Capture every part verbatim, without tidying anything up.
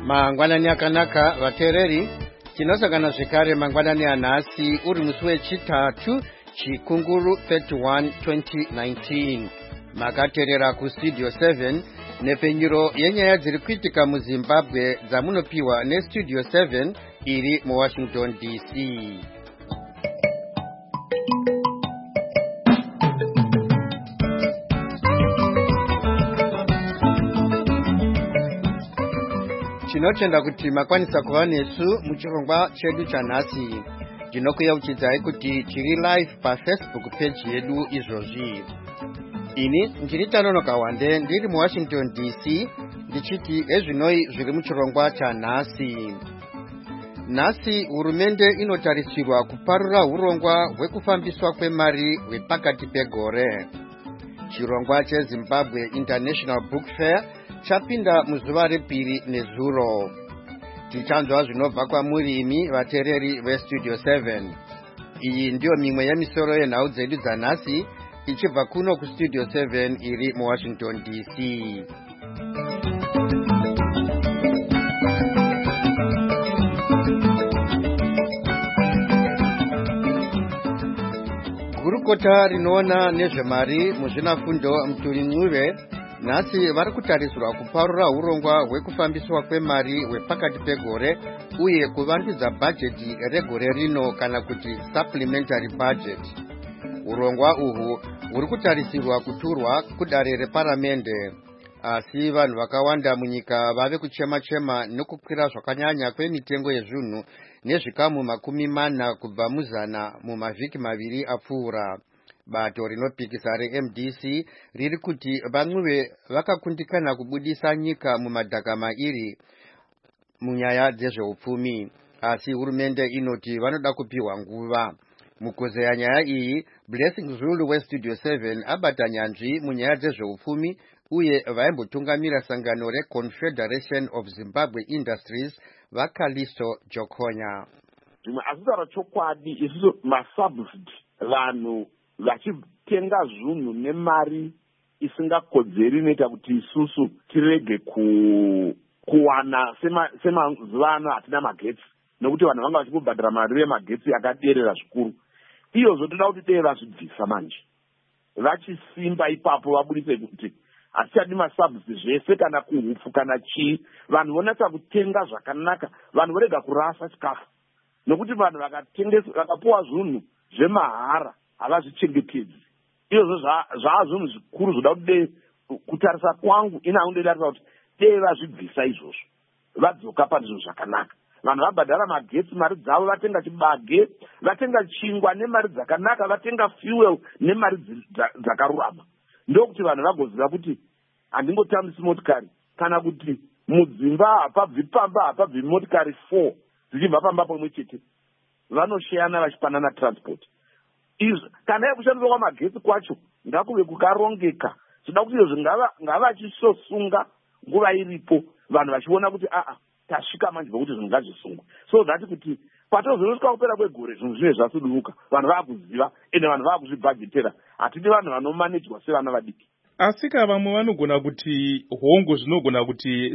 Mangwanani akanaka vatereri tinosangana zvekare mangwanani anhasi uri musi wechitatu chikunguru thirty-one twenty nineteen makaterera kustudio seven nepfenyuro yenyaya dziri kuitika muZimbabwe dzamunopiwa nestudio seven iri muWashington D C. Tinotenda kuti makwanisa kuva nesu muchirongwa chedu chanhasi. Ndinokuyeuchidzai kuti tiri live paFacebook page yedu izvozvi. Ini ndiri Tanonoka Wande ndiri muWashington D C ndichiti ezvinoi zviri muchirongwa chanhasi. Nhasi hurumende inotarisirwa kuparura urongwa hwekufambiswa kwemari hwepakati pegore. Chirongwa cheZimbabwe International Book Fair chapinda muzuva repiri nezuro. Tichanzwa zvinobva kwamuri imi vatereri vestudio seven. Iyi ndiyo mimwe yemisoro yenhau dzedu dzanhasi ichibva kuno kustudio seven iri muWashington D C. Gurukota rinoona nezvemari muzvinafundo Muturinyure nhasi vari kutarisirwa kuparura urongwa hwekufambiswa kwemari hwepakati pegore uye kuvandudza bhajeti regore rino kana kuti supplementary budget. Urongwa uhwu huri kutarisirwa kuturwa kudare reparamende, asi vanhu vakawanda munyika vave kuchema-chema nokukwira zvakanyanya kwemitengo yezvinhu nezvikamu makumi mana kubva muzana mumavhiki maviri apfuura. Bato rinopikisa reM D C riri kuti vamwe vakakundikana kubudisa nyika mumadhaka mairi munyaya dzezveupfumi, asi hurumende inoti vanoda kupiwa nguva. Mukuzeya nyaya iyi, Blessing Zulu westudio seven abata nyanzvi munyaya dzezveupfumi uye vaimbotungamira sangano reConfederation of Zimbabwe Industries vaKalisto Jokonya. Zvimwe asitara chokwadi isusu masubsidy vanhu vachitenga zvinhu nemari isingakodzeri inoita kuti isusu tirege ku kuwana semazuva ano hatina magetsi nokuti vanhu vanga vachibhadhara mari yemagetsi akaderera zvikuru. Iyozvo toda kuti dei vazvibvisa manje, vachisimba ipapo vabudise kuti hatichadi masubsidy zvese kana kuhupfu kana chii. Vanhu vonatsa kutenga zvakanaka, vanhu vorega kurasa chikafu nokuti vanhu vakatengesa vakapuwa zvinhu zvemahara havazvichengetedzi. Iyozvo zvaa zvinhu zvikuru zvoda kuti kutarisa kwangu ina undodarisa kuti dei vazvibvisa izvozvo vadzoka pazvinhu zvakanaka. Vanhu vabhadhara magetsi mari dzavo, vatenga chibage, vatenga chingwa nemari dzakanaka, vatenga fuel nemari dzakarurama. Ndokuti vanhu vagoziva kuti handingotambisi motikari kana kuti mudzimba hapabvi pamba hapabvi motikari four dzichibva pamba pamwe chete, vanosheyana vachipanana transport. Izvo kana yekushandiswa kwamagetsi kwacho ngakuve kukarongeka. Zvinoda kuti izvo ngavachisosunga nguva iripo, vanhu vachiona kuti aa tasvika manje pokuti zvinhu ngazvisungwe. So that kuti patozonosvika kupera kwegore zvinhu zvinenge zvasuduruka, vanhu vaakuziva ende vanhu vaakuzvibhajetera. Hatidi vanhu vanomanejwa sevana vadiki. Asika vamwe vanogona kuti hongo zvinogona kuti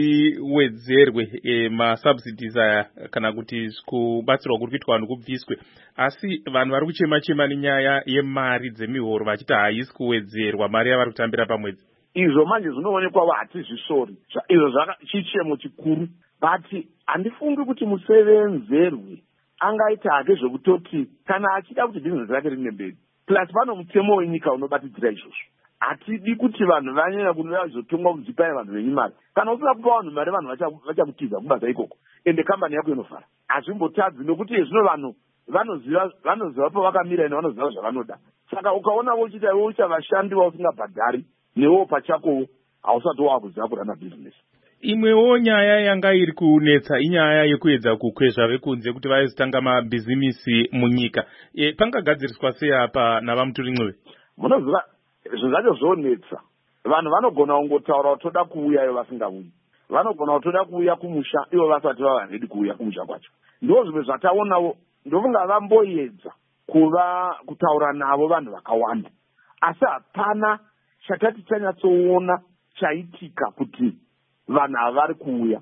zviwedzerwe e, masubsidies aya kana kuti kubatsirwa kuri kuitwa vanhu kubviswe, asi vanhu vari kuchema-chema nenyaya yemari dzemihoro vachiti haisi kuwedzerwa mari yavari kutambira pamwedzi. Izvo manje zvinoonekwa hatizvisori, izvo chichemo chikuru. But handifungi kuti musevenzerwi angaita hake zvekutoti kana achida kuti bhizinesi rake rine mberi. Plus pano mutemo wenyika unobatidzira izvozvo. Hatidi kuti vanhu vanyanya kunozotongwa kudzipai vanhu venyu mari. Kana usina kupa vanhu mari, vanhu vachakutiza kubasa ikoko ende kambani yako inofara. Hazvimbotadzi nokuti zvino vanhu vanoziva vanoziva pavakamira ene vanoziva zvavanoda. Saka ukaona vochita iwe uchavashandi vausingabhadhari newo pachako hausati wakuziva kurana bhizinesi. Imwewo nyaya yanga iri kunetsa inyaya yekuedza kukwezva vekunze kuti vaizotanga mabhizimisi munyika. E, pangagadziriswa sei apa navaMuturinyure? Munoziva zvinhu zvacho zvonetsa. Vanhu vanogona kungotaura kuti toda kuuya ivo vasingauyi, vanogona kuti toda kuuya kumusha ivo vasati vava redi kuuya kumusha kwacho. Ndo zvimwe zvataonawo, ndofunga vamboedza kuva kutaura navo vanhu vakawanda, asi hapana chatati chanyatsoona chaitika kuti vanhu havari kuuya.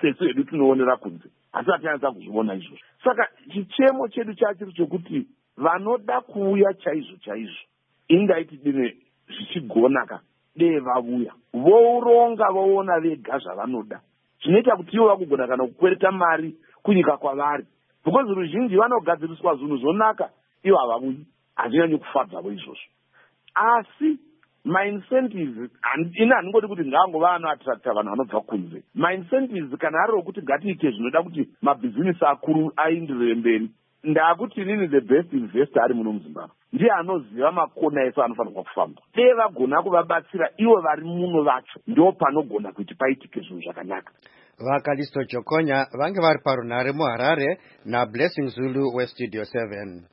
sesu hedu tinoonera kunze asi hatinyanisa kuzviona izvozvo. Saka chichemo chedu chachiri chokuti vanoda kuuya chaizvo chaizvo ingaiti dine zvichigona ka dee vavuya voronga voona vega zvavanoda zvinoita kuti ivo vakugona kana kukwereta mari kunyika kwavari because ruzhinji vanogadziriswa zvinhu zvonaka ivo havavuyi hazvinyanyi kufadzavo izvozvo. Asi maincentives ina handingoti kuti ngaangova anoattracta vanhu vanobva kunze. Maincentives kana ari rokuti ngatiite zvinoda kuti mabhizinisi akuru aenderere mberi ndakuti inini the best investor ari muno muZimbabwe ndiye anoziva makona ese anofanirwa kufamba. Dee vagona kuvabatsira ivo vari muno vacho ndo panogona kuti paitike zvinhu zvakanaka. VaKalisto Chokonya vange vari parunhare muHarare naBlessing Zulu weStudio seven.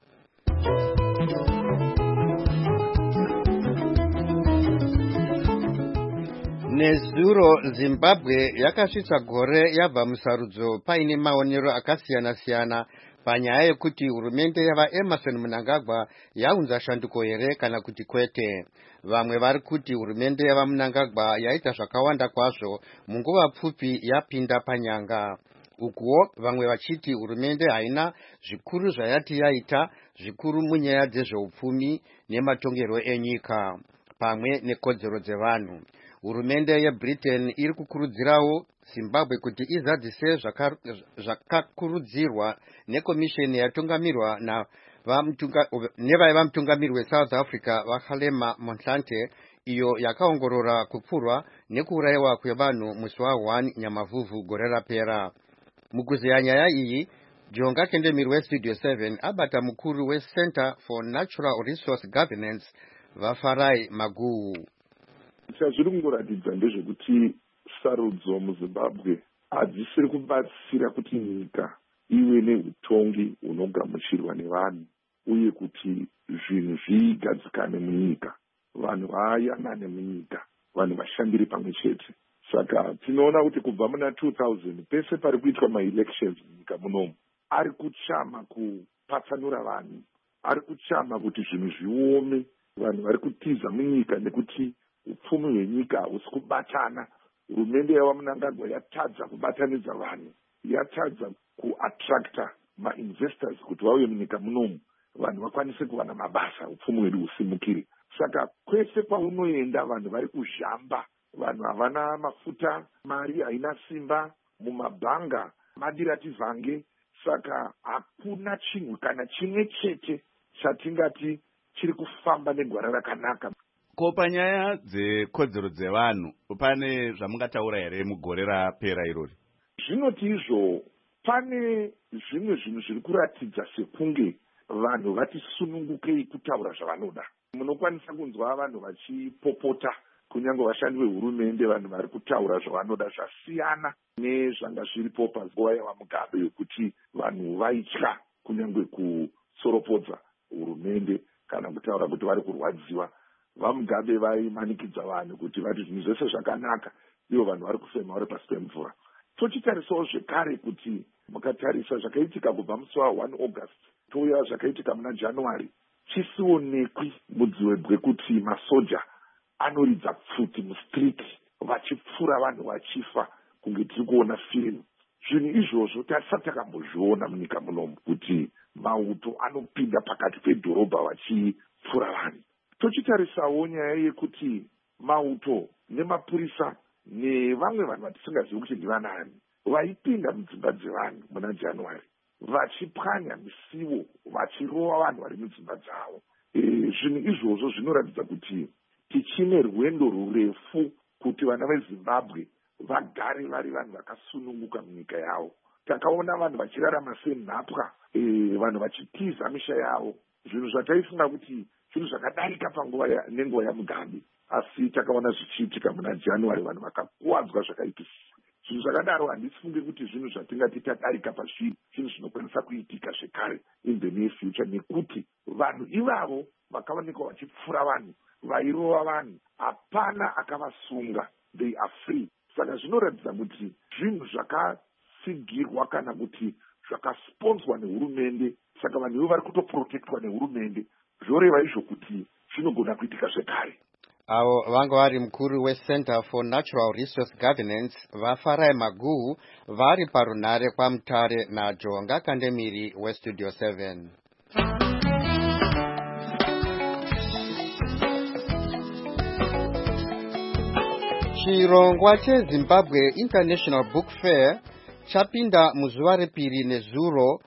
Nezuro Zimbabwe yakasvitsa gore yabva musarudzo paine maonero akasiyana-siyana panyaya yekuti hurumende yavaEmerson Mnangagwa yaunza shanduko here kana kuti kwete. Vamwe vari kuti hurumende yavaMnangagwa yaita zvakawanda kwazvo munguva pfupi yapinda panyanga. Ukuwo vamwe vachiti hurumende haina zvikuru zvayati yaita zvikuru munyaya dzezveupfumi nematongerwo enyika pamwe nekodzero dzevanhu. Hurumende yeBritain iri kukurudzirawo Zimbabwe kuti izadzise zvakakurudzirwa nekomisheni yatungamirwa nevaiva mutungamiri weSouth Africa vaKgalema Motlanthe iyo yakaongorora kupfurwa nekuurayiwa kwevanhu musi waone Nyamavhuvhu gore rapera. Mukuzeya nyaya iyi Jonga Kendemiri weStudio seven abata mukuru weCenter for Natural Resource Governance vaFarai Maguhu. Chazviri kungoratidza ndezvekuti sarudzo muZimbabwe hadzisiri kubatsira kuti nyika ive neutongi hunogamuchirwa nevanhu uye kuti zvinhu zvigadzikane munyika, vanhu vayanane munyika, vanhu vashandire pamwe chete. Saka tinoona kuti kubva muna two thousand pese pari kuitwa maelections munyika munomu ari kuchama kupatsanura vanhu, ari kuchama kuti zvinhu zviome, vanhu vari kutiza munyika nekuti upfumi hwenyika hahusi kubatana. Hurumende yavaMnangagwa yatadza kubatanidza vanhu, yatadza kuattracta mainvestors kuti vauye munyika munomu vanhu vakwanise kuwana mabasa, upfumi hwedu husimukire. Saka kwese kwaunoenda vanhu vari kuzhamba, vanhu havana mafuta, mari haina simba, mumabhanga madirati vhange. Saka hakuna chinhu kana chimwe chete chatingati chiri kufamba negwara rakanaka. Ko panyaya dzekodzero dzevanhu pane zvamungataura here mugore rapera irori? Zvinoti izvo pane zvimwe zvinhu zviri kuratidza sekunge vanhu vati sunungukei kutaura zvavanoda. Munokwanisa kunzwa vanhu vachipopota, kunyange vashandi vehurumende, vanhu vari kutaura zvavanoda zvasiyana nezvanga zviripo panguva yavaMugabe yokuti vanhu vaitya kunyange kusoropodza hurumende kana kutaura kuti vari kurwadziwa. VaMugabe vaimanikidza vanhu kuti vati zvinhu zvese zvakanaka, ivo vanhu vari kufema vari pasi pemvura. Tochitarisawo zvekare kuti mukatarisa zvakaitika kubva musi wa1 August touya zvakaitika muna January, chisionekwi mudzi webwekuti masoja anoridza pfuti mustreet vachipfura vanhu vachifa kunge tiri kuona filimu. Zvinhu izvozvo tasati takambozviona munyika munomu kuti mauto anopinda pakati pedhorobha vachipfura vanhu. Tochitarisawo nyaya yekuti mauto nemapurisa nevamwe vanhu vatisingazivi kuti ndivanani vaipinda mudzimba dzevanhu muna January vachipwanya misiwo vachirova vanhu vari mudzimba dzavo. E, zvinhu izvozvo zvinoratidza kuti tichine rwendo rurefu kuti vana veZimbabwe vagare vari vanhu vakasununguka munyika yavo. Takaona vanhu vachirarama senhapwa, e, vanhu vachitiza misha yavo, zvinhu zvataifunga kuti zvinhu zvakadarika panguva nenguva yaMugabe, asi takaona zvichiitika muna January, vanhu vakakuwadzwa zvakaipisisa. Zvinhu zvakadaro handisifunge kuti zvinhu zvatingati tadarika pazviri, zvinhu zvinokwanisa kuitika zvekare in the near future, nekuti vanhu ivavo vakaonekwa vachipfura vanhu, vairova vanhu, hapana akavasunga, they are free. Saka zvinoratidza kuti zvinhu zvakasigirwa kana kuti zvakasponswa nehurumende, saka vanhu ivo vari kutoprotectwa nehurumende, zvoreva izvo kuti zvinogona kuitika zvekare. avo vanga vari mukuru weCenter for Natural Resource Governance vafarai Maguhu vari parunare kwaMutare naJonga Kandemiri weStudio seven. Chirongwa cheZimbabwe International Book Fair chapinda muzuva repiri nezuro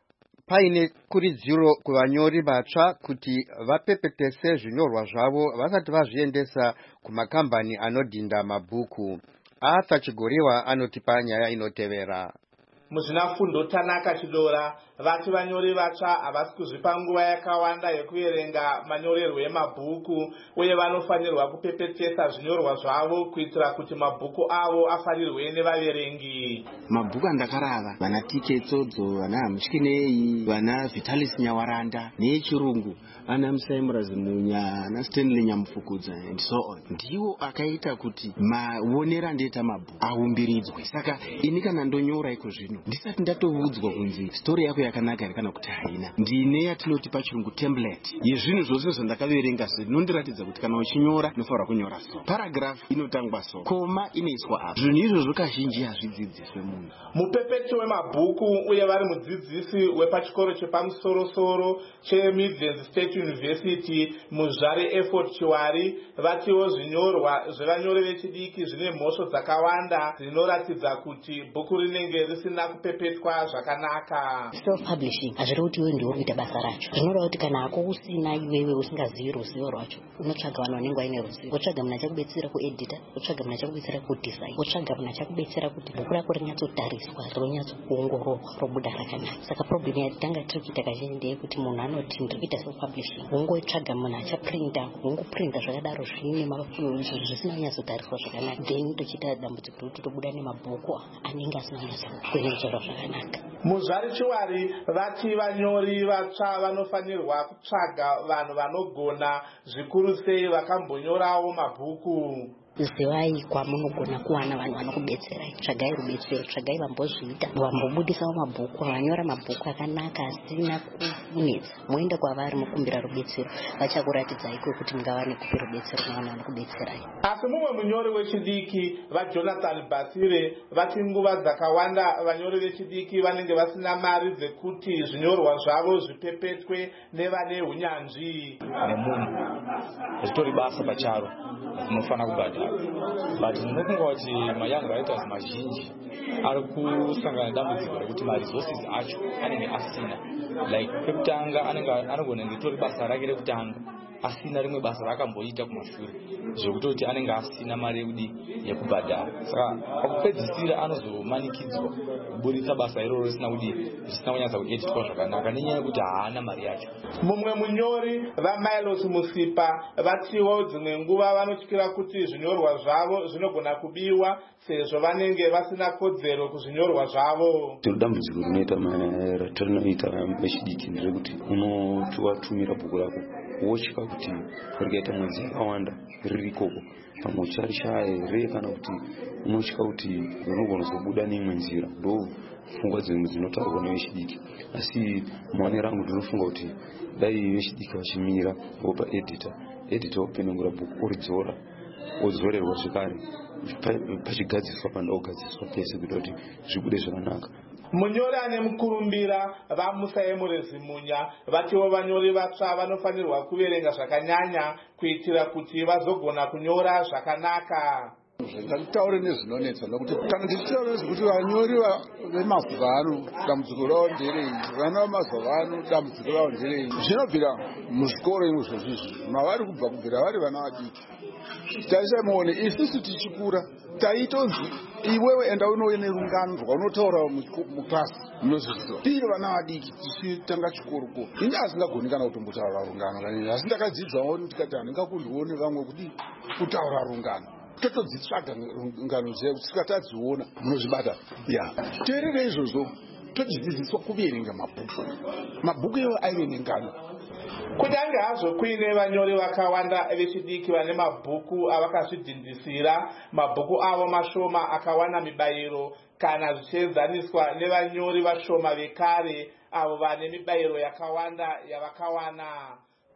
paine kuridziro kuvanyori vatsva kuti vapepetese zvinyorwa zvavo vasati vazviendesa kumakambani anodhinda mabhuku. Arthur Chigoriwa anotipa nyaya inotevera. Muzvinafundo Tanaka Chidora vati vanyori vatsva havasi kuzvipa nguva yakawanda yekuverenga manyorerwo emabhuku uye vanofanirwa kupepetesa zvinyorwa zvavo kuitira kuti mabhuku avo afarirwe nevaverengi. Mabhuku andakarava vana T K Tsodzo, vana Hamutyinei, vana Vitalis Nyawaranda nechirungu vana Musaimura Zimunya, vana Stanley Nyamufukudza and so on. Ndiwo akaita kuti maonera ndeta mabhuku aumbiridzwe. Saka ini kana ndonyora iko zvino ndisati ndatovhudzwa kunzi story yako yakanaka here kana kuti haina, ndine yatinoti pachirungu template yezvinhu zvose zvandakaverenga zvinondiratidza kuti kana uchinyora unofanira kunyora so, paragraph inotangwa so, koma inoiswa apo. Zvinhu izvozvo kazhinji hazvidzidziswe munhu. Mupepeti wemabhuku uye vari mudzidzisi wepachikoro chepamusoro-soro cheMidlands State University Muzvare Effort Chiwari vatiwo zvinyorwa zvevanyori vechidiki zvine mhosvo dzakawanda dzinoratidza kuti bhuku rinenge risina kupepetwa zvakanaka. Self publishing hazviri kuti iwe ndiwe kuita basa racho. Zvinoreva kuti kana hako usina iwewe usingazivi ruzivo rwacho unotsvaga vanhu vanenge vaine ruzivo. Wotsvaga munhu achakubetsera kuedita, wotsvaga munhu achakubetsera kudesign, wotsvaga munhu achakubetsera kuti bhuku rako rinyatsotariswa, rinyatsokuongororwa, robuda rakanaka. Saka problem yatanga tiri kuita kazhinji ndeyekuti munhu anoti ndiri kuita self publishing, wongotsvaga munhu achaprinta, wongoprinta zvakadaro zvine zvisina kunyatsotariswa zvakanaka, then tochiita dambudziko rekuti tobuda nemabhuku anenge asina kunyatsokuerengerwa zvakanaka. Muzvare Chiwari vati vanyori vatsva vanofanirwa kutsvaga vanhu vanogona zvikuru sei vakambonyorawo mabhuku. Zivai kwamunogona kuwana vanhu vanokubetserai. Tsvagai rubetsero, tsvagai vambozviita, vambobudisawo mabhuku, vanyora mabhuku akanaka asina kunetsa. Moenda kwavari mokumbira rubetsero, vachakuratidzai kuti mungawane kupi rubetsero navanhu vanokubetserai. Asi mumwe munyori wechidiki vaJonathan Basire vati nguva dzakawanda vanyori vechidiki vanenge vasina mari dzekuti zvinyorwa zvavo zvipepetwe nevane hunyanzvi. Nemunhu zvitori basa pacharo rinofana kubhadhara. But ndinofunga kuti ma-young writers mazhinji ari kusangana nedambudziko rekuti ma-resources acho anenge asina. Like pekutanga anogona nditori basa rake rekutanga asina rimwe basa rakamboita kumashure zvekutoti anenge asina mari yekudi yekubhadhara. Saka pakupedzisira anozomanikidzwa kuburitsa basa iroro risina kudi risina kunyatsa kueditwa zvakanaka nenyaya yekuti haana mari yacho. Mumwe munyori vaMilos Musipa vatiwo dzimwe nguva vanotyira kuti zvinyorwa zvavo zvinogona kubiwa sezvo vanenge vasina kodzero kuzvinyorwa zvavo. Dambudziko rinoita ratorinoita vechidiki nderekuti unoti watumira bhuku rako wochika kuti rikaita mwedzi yakawanda riri ikoko pamwe ucharishaya here kana kuti unochika kuti unogona kuzobuda neimwe nzira. Ndo pfungwa dzimwe dzinotaurwa nevechidiki, asi muone rangu ndinofunga kuti dai vechidiki vachimira vopa editor editor openengura bhuku oridzora odzorerwa zvekare pachigadziswa pandaugadziswa pese kuita kuti zvibude zvakanaka. Munyori ane mukurumbira vaMusaimura Zimunya vatiwo vanyori vatsva vanofanirwa kuverenga zvakanyanya kuitira kuti vazogona kunyora zvakanaka. Ngataure nezvinonetsa nokuti kana tichitaura nezvekuti vanyori vemazuva ano dambudziko ravo nderei, vana vemazuva ano dambudziko ravo nderei, zvinobvira muzvikoro imwe zvozvizvi mavari kubva kubvira vari vana vadiki. Taisamuone isusu tichikura taitonzi iwewe enda unowe nerungano rwaunotaura muklasi munozviziva tiri vana vadiki tichitanga chikoro. Ini asingagoni kana kutombotaura rungano kanini, asi ndakadzidzawo ndikati handingakundione vamwe kudi kutaura rungano. Totodzitsvaga ngano dzedu tikatadziona munozvibata. Ya teerera izvozvo todzidziswa kuverenga mabhuku. Mabhuku iwo aive nengano. Kunyange hazvo kuine vanyori vakawanda vechidiki vane mabhuku avakazvidhindisira, mabhuku avo mashoma akawana mibayiro kana zvichienzaniswa nevanyori vashoma vekare avo vane mibayiro yakawanda yavakawana.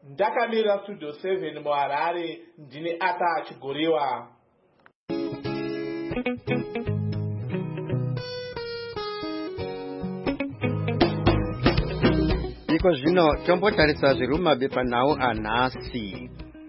Ndakamira Studio seven muHarare, ndine Arthur Chigoriwa. Iko zvino tombotarisa zviri mumabepanhau anhasi.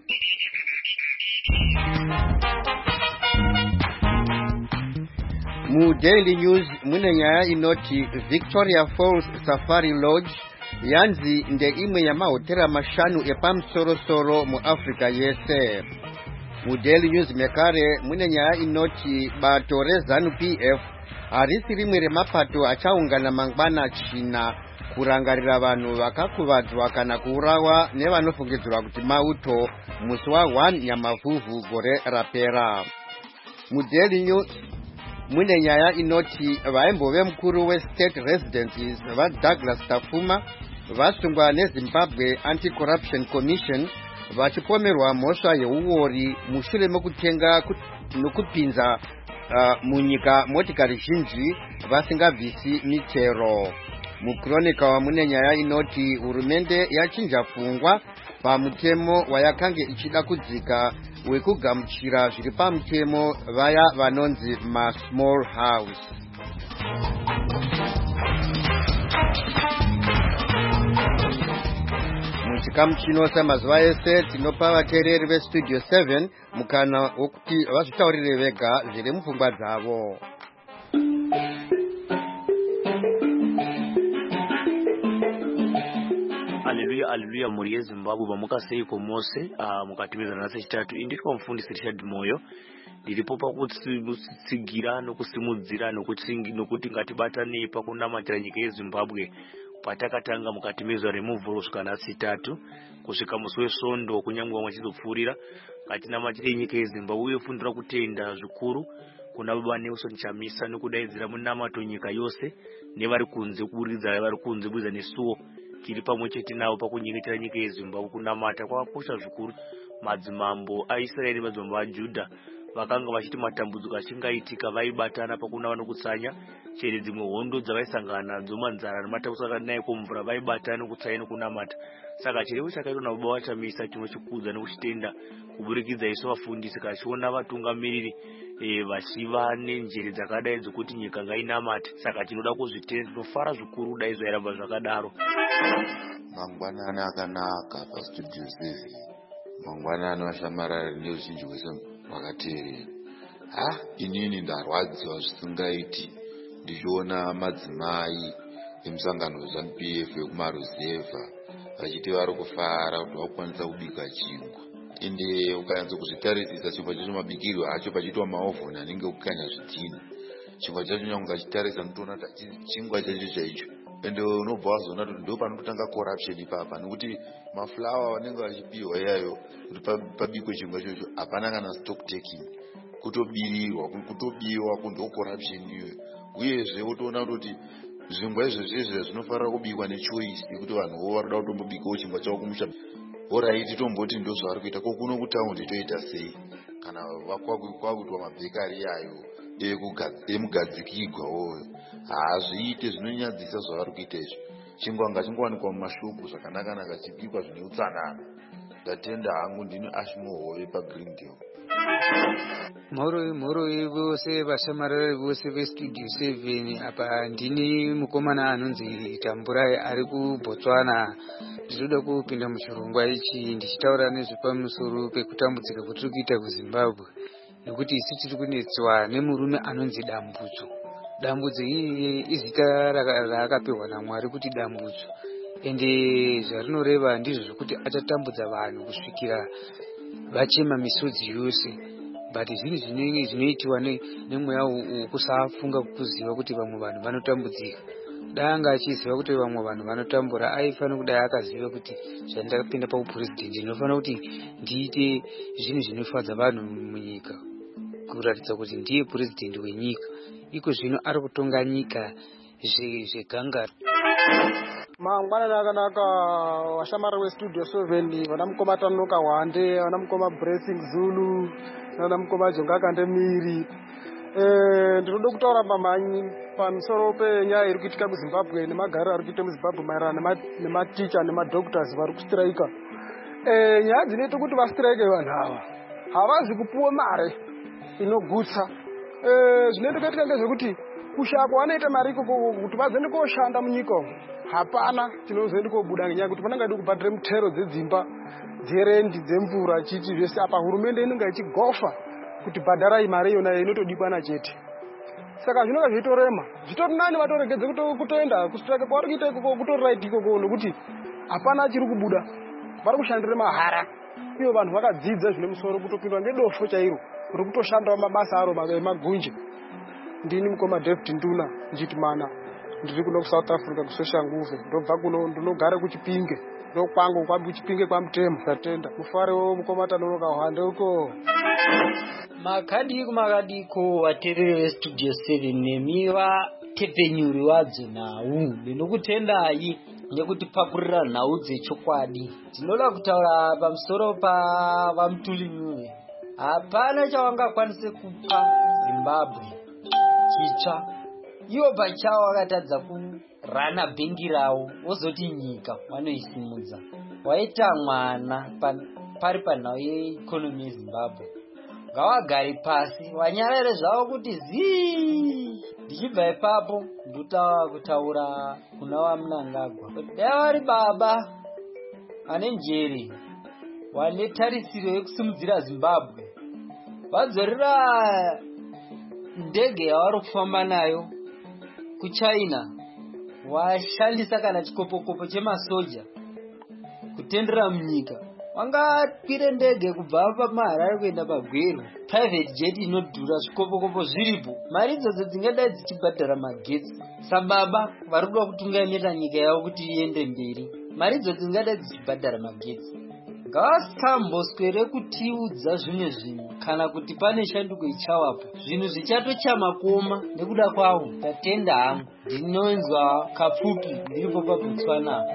MuDaily News mune nyaya inoti Victoria Falls Safari Lodge yanzi ndeimwe yamahotera mashanu epamusoro-soro muAfrica yese. MuDaily News mekare mune nyaya inoti bato reZANU-P F harisi rimwe remapato achaungana mangwana china kurangarira vanhu vakakuvadzwa kana kuurawa nevanofungidzirwa kuti mauto musi wa first Nyamavhuvhu gore rapera. MuDaily News mune nyaya inoti vaimbove mukuru weState Residencies vaDouglas Tafuma vasungwa neZimbabwe Anti-Corruption Commission vachipomerwa mhosva yeuori mushure mekutenga nokupinza uh, munyika motikari zhinji vasingabvisi mitero. MuChronicle mune nyaya inoti hurumende yachinja pfungwa pamutemo wayakange ichida kudzika wekugamuchira zviri pamutemo vaya vanonzi ma-small house. Muchikamu chino samazuva ese tinopa vateereri veStudio seven mukana wokuti vazvitaurire vega zviri mupfungwa dzavo. Haleluya haleluya muri yeZimbabwe vamukaseiko mose uh, mukatimizana nase chitatu inditwa mufundisi Richard Moyo ndiripo pakutsigira nokusimudzira nokuti ngatibatanei pakunamatira nyika yeZimbabwe patakatanga mukatimizwa remuvhuro kusvika nasi chitatu kusvika musi weSondo kunyangwe vamwe vachizopfuurira ngatinamatire nyika yeZimbabwe uye fundira kutenda zvikuru kuna baba Nelson Chamisa nokudaidzira munamato nyika yose nevari kunze kuburidza vari kunze kuburidza nesuwo tiri pamwe chete navo pakunyengetera nyika yeZimbabwe kunamata kwakosha zvikuru. Madzimambo aIsraeri madzimambo aJudha vakanga vachiti matambudziko achingaitika vaibatana pakunava nokutsanya chero dzimwe hondo dzavaisangana nadzo manzara nematambudziko akadai kumvura vaibatana nokutsanya nokunamata. Saka chirevo chakaitwa nababa vaChamisa tinokudza nokuchitenda kuburikidza isu vafundisi kachiona vatungamiriri e, vachiva nenjere dzakadai dzokuti nyika ngainamate. Saka tinoda kuzvitenda tinofara zvikuru dai zvairamba zvakadaro. Mangwanani akanaka paStudio seven. Mangwanani vashamarari neuzhinji hwese hwakateerera. Ha, inini ndarwadziwa zvisingaiti ndichiona madzimai emusangano weZANU-P F wekumaruzevha vachiti vari kufara kuti vakwanisa kubika chingwa. Ende ukanyanza kuzvitarisisa chingwa chacho mabikirwo acho pachiitwa maovhoni anenge kukanya zvidhina. Chingwa chacho nyange ukachitarisa unotoona kuti chingwa chacho chaicho. Ende unobva wazoona kuti ndo panotanga corruption ipapa nekuti mafulawa vanenge vachipiwa iyayo kuti pabikwe chingwa chacho hapana kana stock taking. Kutobirirwa kutobiwa kundo corruption iyo. Uyezve utoona kuti zvingwa izvezvezve zvinofanira kubikwa nechoice yekuti vanhu varikuda kutombobikawo chingwa chavo kumusha. Oraiti tomboti ndo zvavari kuita ko kuno kutaundi toita sei kana kwakuitwa mabhekari yayo emugadzikirwa woyo hazviite zvinonyadzisa zvavari kuita izvi. Chingwa ngachingowanikwa mumashopu zvakanaka chibikwa zvine utsanana. Ndatenda hangu ndini Ashmohove paGreendale. Mhoro mhoro vose vashamarari vose veStudio seven apa ndini mukomana anonzi Tamburai ari kuBotswana. Ndinoda kupinda muchirongwa ichi ndichitaura nezvepamusoro pekutambudzika kutiri kuita kuZimbabwe nekuti isi tiri kunetswa nemurume anonzi Dambudzo. Dambudzo iyi izita raakapiwa naMwari kuti Dambudzo, ende zvarinoreva ndizvo zvekuti achatambudza vanhu kusvikira vachema misodzi yose. But zvinhu zvinenge zvinoitiwa nemweya wekusafunga kuziva kuti vamwe vanhu vanotambudzika. Danga achiziva kuti vamwe vanhu vanotambura aifanira kudai akaziva kuti zvandakapinda paupurezidendi ndinofanira kuti ndiite zvinhu zvinofadza vanhu munyika kuratidza kuti ndiye purezidendi wenyika. Iko zvino ari kutonga nyika zvegangara. Mangwanani akanaka washamara weStudio seven vana mukoma Tanuka Wande, vana mukoma Blessing Zulu, vana mukoma Jongaka Ndemiri. Eh ndinoda kutaura pamanyi pamusoro penyaya iri kuitika muZimbabwe nemagariro ari kuitika muZimbabwe maererano nematicha nemadoctors vari kustrika. Eh, nyaya dzinoita kuti vastrike vanhu ava havazi kupuwa mare inogutsa. Eh, zvinoita katika ngezvekuti kushapa vanoita mari ikoko kuti vazoende koshanda munyika umu hapana tinozoende kobuda ngenyaya kuti panenge adi kubhadhire mutero dzedzimba dzerendi dzemvura chichi zvese apa hurumende inenge ichigofa kuti bhadharai mari iyona inotodikwana chete. Saka zvinonga zveitorema zvitori nani vatoregedze kutoenda kustrike kwavari kuita ikoko kutori right ikoko nokuti hapana chiri kubuda vari kushandire mahara uye vanhu vakadzidza zvine musoro kutopindwa ngedofo chairo uri kutoshandawo mabasa aro emagunje. Ndini mukoma David Nduna Njitimana ndiri kuno kuSouth Africa kusosha nguve ndobva kuno ndinogara kuChipinge ndokwangu kwa kuChipinge kwa Mutemo tatenda mufarewo mukoma Tanonoka Hwande uko. Makadi kumakadiko vaterere vestudio seven nemiva tepenyuri wadzo nhau ndinokutendai nekutipakurira nhau dzechokwadi. Ndinoda kutaura pamusoro pavamutuli hapana chavangakwanise kupa Zimbabwe chitsva. Ivo pachavo vakatadza kurana bhengi ravo vozoti nyika vanoisimudza. Waita mwana pari panhau yeikonomi yeZimbabwe ngavagare pasi vanyarare zvavo kuti zii. Ndichibva ipapo ndotava kutaura kuna vaMnangagwa dai vari baba ane njere wane tarisiro yekusimudzira Zimbabwe vadzorera ndege yavari kufamba nayo kuChina washandisa kana chikopokopo chemasoja kutendera munyika wangakwire ndege kubva paMaharare kuenda paGweru private jet inodhura zvikopokopo zviripo mari idzodzo dzingadai dzichibhadhara magetsi sababa vari kuda kutungamirira nyika yavo kuti iende mberi mari idzodzo dzingadai dzichibhadhara magetsi. Ngavasamboswere kutiudza zvimwe zvinhu kana kuti pane shanduko ichawapo zvinhu zvichatochamakoma nekuda kwavo tatenda hangu. Ndinonzwa kapfupi ndiripo paBotswana.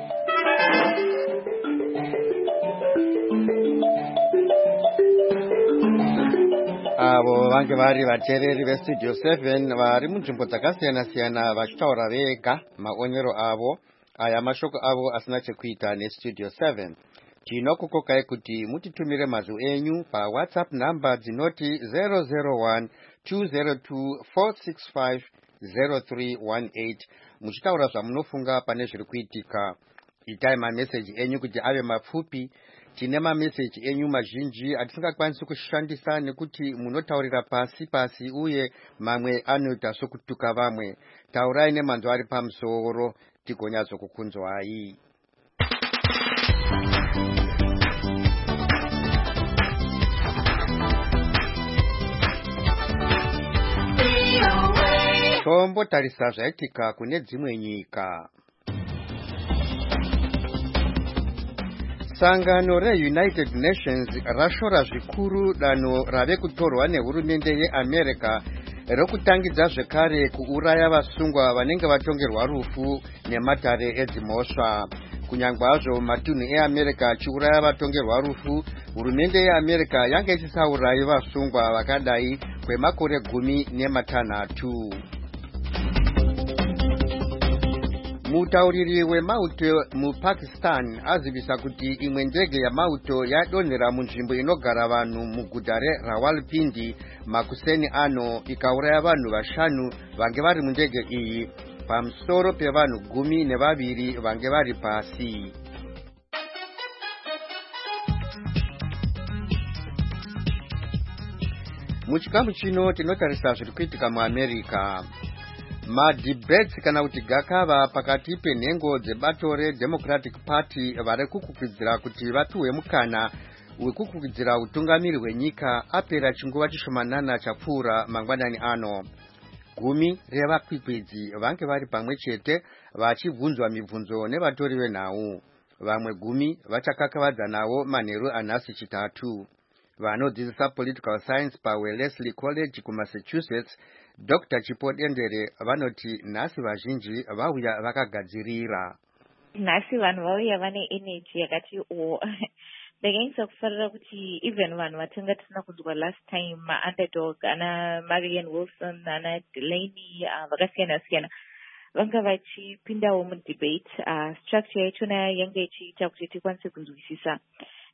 Avo vange vari vateereri vestudio seven vari munzvimbo dzakasiyana siyana vachitaura vega maonero avo. Aya mashoko avo asina chekuita nestudio seven. Tinokukokai kuti mutitumire mazwi enyu paWhatsApp namba dzinoti zero zero one two zero two four six five zero three one eight muchitaura zvamunofunga pane zviri kuitika. Itai mameseji enyu kuti ave mapfupi. Tine mameseji enyu mazhinji atisingakwanisi kushandisa nekuti munotaurira pasi pasi uye mamwe anoita sokutuka vamwe. Taurai nemanzwa ari pamusoro tigonyazokukunzwai. Tombotarisa zvaitika kune dzimwe nyika. Sangano reUnited Nations rashora zvikuru danho rave kutorwa nehurumende yeAmerica rokutangidza zvekare kuuraya vasungwa vanenge vatongerwa rufu nematare edzimhosva. Kunyangwe hazvo matunhu eAmerica achiuraya vatongerwa rufu, hurumende yeAmerica yange ichisaurayi vasungwa vakadai kwemakore gumi nematanhatu. Mutauriri wemauto muPakistan azivisa kuti imwe ndege yamauto yadonhera munzvimbo inogara vanhu muguta reRawalpindi makuseni ano ikauraya vanhu vashanu vange vari mundege iyi pamusoro pevanhu gumi nevaviri vange vari pasi. Muchikamu chino tinotarisa zviri kuitika muAmerica. Madebate kana kuti gakava pakati penhengo dzebato reDemocratic Party vari kukurudzira kuti vapiwe mukana wekukurudzira utungamiri hwenyika apera chinguva chishomanana chapfuura mangwanani ano. Gumi revakwikwidzi vange vari pamwe chete vachibvunzwa mibvunzo nevatori venhau. Vamwe gumi vachakakavadza nawo manheru anhasi chitatu. Vanodzidzisa political science paWellesley College kuMassachusetts, Doctor Chipodendere vanoti nhasi vazhinji vauya vakagadzirira. Nhasi vanhu vauya vane energy yakati o ndakanyisa kufarira kuti even vanhu vatanga tisina kunzwa last time maunderdog ana Marianne Wilson ana Delaney uh, vakasiyana siyana vanga vachipindawo mudebate. uh, structure yachona yanga ichiita kuti tikwanise kunzwisisa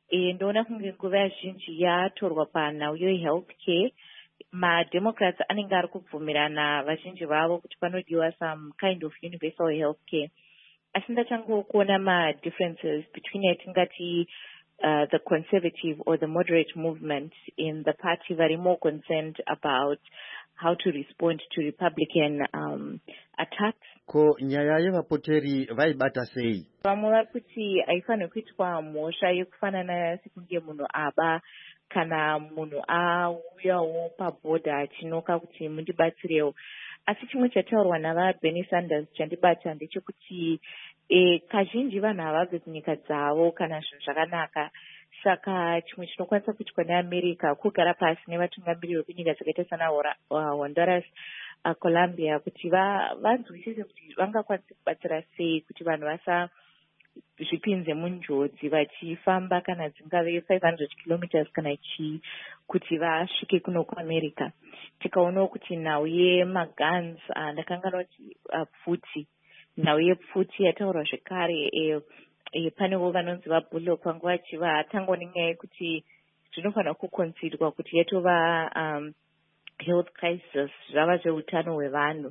e, ndoona kunge nguva zhinji yatorwa panhau yehealthcare. MaDemocrats anenge ari kubvumirana vazhinji vavo kuti panodiwa some kind of universal healthcare. Asi ndachangokuona ma-differences between yatingati uh, the conservative or the moderate movement in the party vari more concerned about how to respond to Republican um, attacks. Ko nyaya yevapoteri vaibata sei? Vamwe vari kuti haifanirwi kuitwa mhosva yekufanana sekunge munhu aba kana munhu auyawo pabhodha achinoka kuti mundibatsirewo. Asi chimwe chataurwa navaBernie Sanders chandibata ndechekuti e, kazhinji vanhu havabve kunyika dzavo kana zvinhu zvakanaka. Saka chimwe chinokwanisa kuitwa neAmerica kugara pasi nevatungamiriri vekunyika dzakaita sana Honduras, uh, Colombia kuti vanzwisise kuti vangakwanisa kubatsira sei kuti vanhu vasa zvipinze munjodzi vachifamba kana dzingave five hundred kilometers kana chi kuti vasvike kuno kuAmerica. Tikaonawo kuti nhau yemaguns uh, ndakangana kuti uh, pfuti nhau yepfuti yataurwa zvekare e, e, panevo vanonzi vaBullock vangu vachivatangwa nenyaya yekuti zvinofanira kuconsiderwa kuti yatova um, health crisis zvava zveutano hwevanhu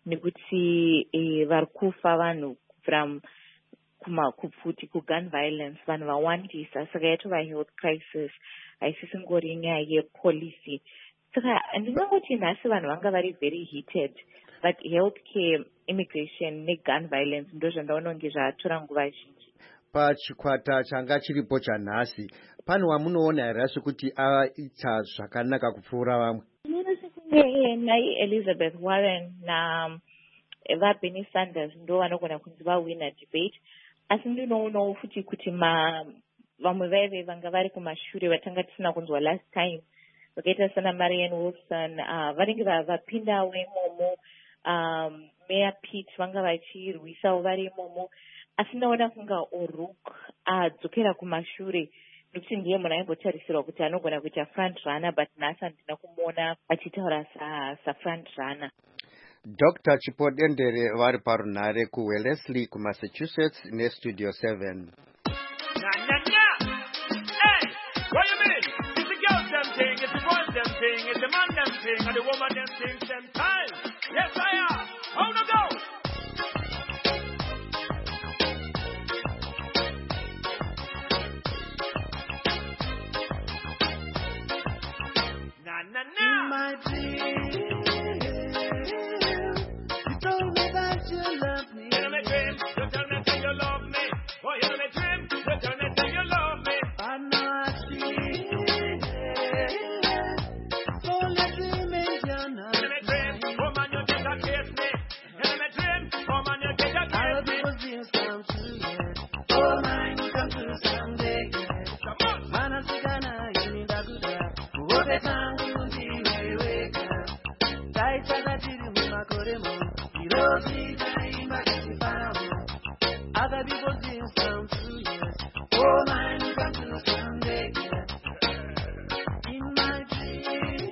nekuti e, vari kufa vanhu from kuma kupfuti kugun violence vanhu vawandisa saka yatova health crisis haisisingori nyaya yepolicy. Saka ndinongoti nhasi vanhu vanga vari very heated but healthcare, immigration negun violence ndo zvandaona kunge zvatora nguva zhinji. Pachikwata changa chiripo chanhasi pane wamunoona here asi kuti aita zvakanaka kupfuura vamwe? Ndinoona nai Elizabeth Warren na vaBernie Sanders ndo vanogona kunzi vawina debate. Asi ndinoonawo futi kuti ma vamwe vaive vanga vari kumashure vatanga tisina kunzwa last time vakaita sana Marianne Wilson uh, vanenge vapindawo imomo. Um, Mayor Pete vanga vachirwisawo vari imomo. Asi ndaona kunga O'Rourke adzokera kumashure nekuti ndiye munhu aimbotarisirwa kuti anogona kuita front runner but nhasi handina kumuona achitaura safront runner. Doctor Chipodendere vari parunhare kuWellesley kuMassachusetts neStudio seven. Thing, it's the man them thing, and the woman them thing, same time. Yes, I am. How to go? Na na na. In my dream, you told me that you love me. In my dream, you tell me that you love me. Oh, in my dream, you tell me that you love me. I know I see. Other people's dreams come true, yes. Oh, mine come true someday, yeah. In my dream,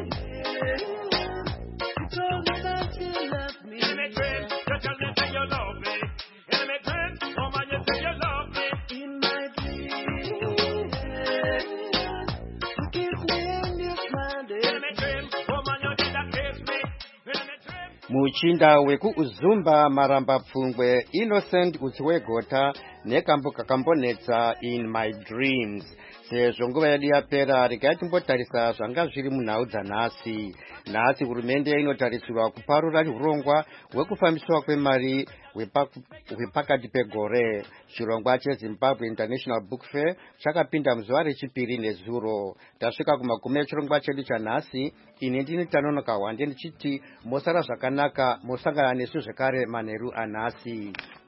you told me that you love me. In my dream, you tell me that you love me. In my dream, oh man, you say you love me. In my dream, you kiss me and you smile. In my dream, oh man, you did not kiss me. Muchinda weku Uzumba Maramba Pfungwe Innocent Utsiwegota nekambo kakambonetsa In My Dreams. Sezvo nguva yedu yapera regai timbotarisa zvanga zviri munhau dzanhasi. Nhasi hurumende inotarisirwa kuparura urongwa hwekufambiswa kwemari hwepakati pegore. Chirongwa cheZimbabwe International Book Fair chakapinda muzuva rechipiri nezuro. Tasvika kumagumo echirongwa chedu chanhasi. Ini ndini Tanonoka Wande ndichiti mosara zvakanaka, mosangana nesu zvekare manheru anhasi.